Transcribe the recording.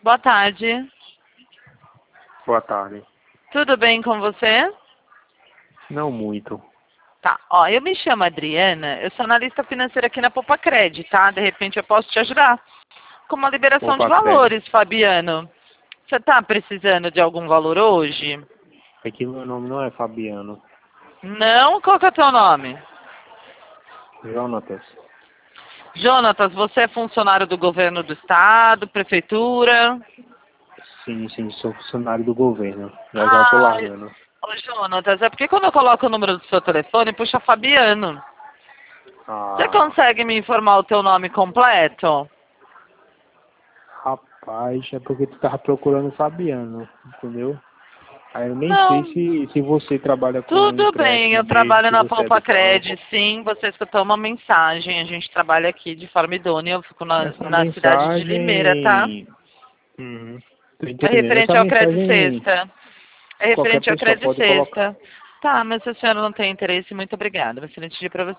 boa tarde. Boa tarde. Tudo bem com você? Não muito. Tá, ó, eu me chamo Adriana, eu sou analista financeira aqui na Poupa-Cred, tá? De repente eu posso te ajudar com uma liberação de Poupa-Cred. valores, Fabiano. Você tá precisando de algum valor hoje? É que meu nome não é Fabiano. Não? Qual que é o teu nome? Jonatas. Jonatas, você é funcionário do governo do estado, prefeitura? Sim, sou funcionário do governo. Já tô Ah, largando. ô Jonatas, é porque quando eu coloco o número do seu telefone, puxa Fabiano. Você Ah, consegue me informar o teu nome completo? rapaz, é porque tu tava procurando Fabiano, entendeu? Aí eu nem sei Não. se você trabalha com Tudo bem, empréstimo eu mesmo, trabalho se na você é do Poupa-Cred, banco. sim, você escutou uma mensagem, a gente trabalha aqui de forma idônea, eu fico Essa na cidade de Limeira, tá? mensagem. Tô É entendendo. referente Essa ao Cred mensagem Sexta. É qualquer referente ao pessoa Cred pode colocar. Sexta. Tá, mas se a senhora não tem interesse, muito obrigada. Um excelente dia para você.